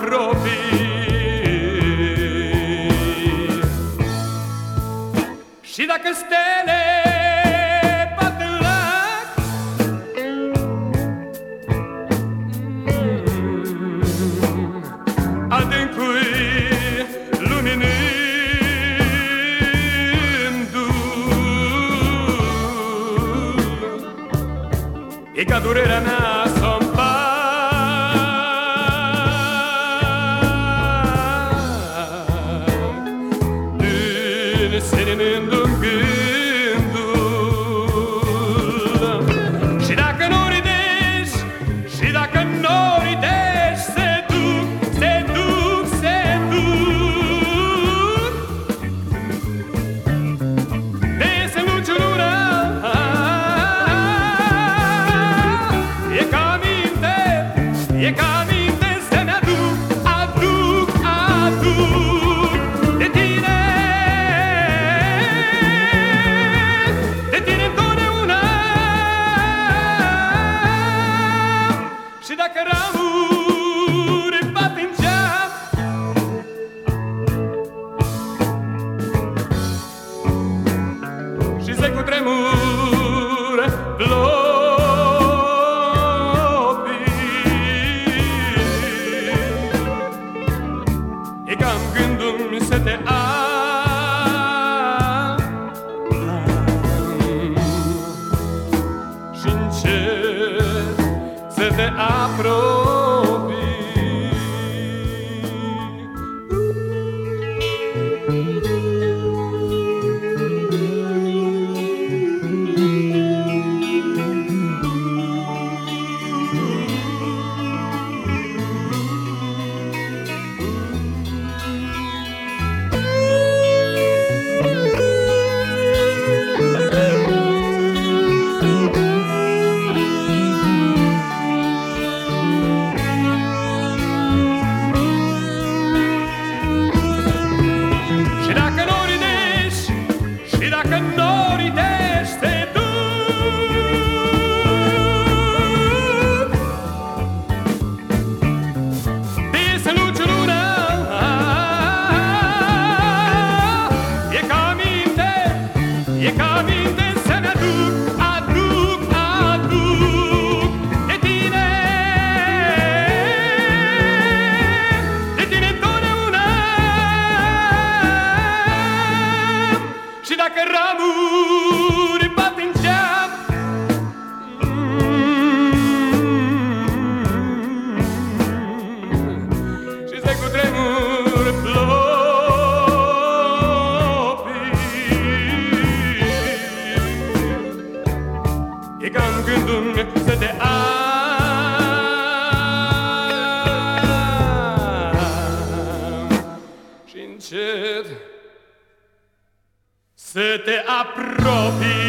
apropii. Și dacă stele bat în lac, adâncui luminându, e ca durerea mea să-mi serenându-mi gândul. Și dacă nu ridești, și dacă nu ridești, se duc, se duc, se duc. Dese luciurura, e ca minte, e ca minte să-mi aduc, aduc, aduc de tine. Și dacă ramuri bat în geam, și se cutremură globii, e cam gândul-mi să te am și încet să te apropii. Dacă nu ridești, se duc. Dese luciurura, e ca minte, e ca minte să-mi aduc, aduc, aduc de tine întotdeauna. Și dacă ramuri bat în geam, și se cutremură globii, e ca în gândul-mi să te am și încet să te apropii.